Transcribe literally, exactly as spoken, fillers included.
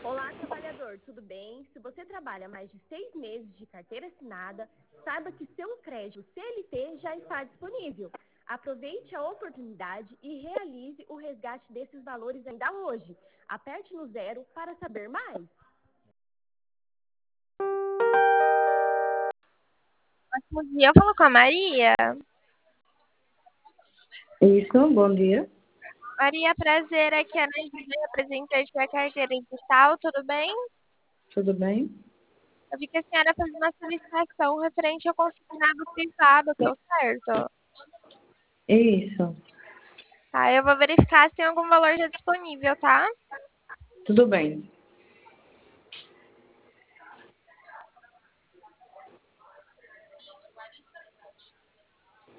Olá, trabalhador, tudo bem? Se você trabalha mais de seis meses de carteira assinada, saiba que seu crédito C L T já está disponível. Aproveite a oportunidade e realize o resgate desses valores ainda hoje. Aperte no zero para saber mais. Bom dia, eu falo com a Maria. Isso, bom dia. Maria, prazer, aqui é a Ana Júlia, representante da carteira digital, tudo bem? Tudo bem? Eu vi que a senhora fez uma solicitação referente ao consignado privado, deu certo? Isso, Tá, eu vou verificar se tem algum valor já disponível, tá? tudo bem.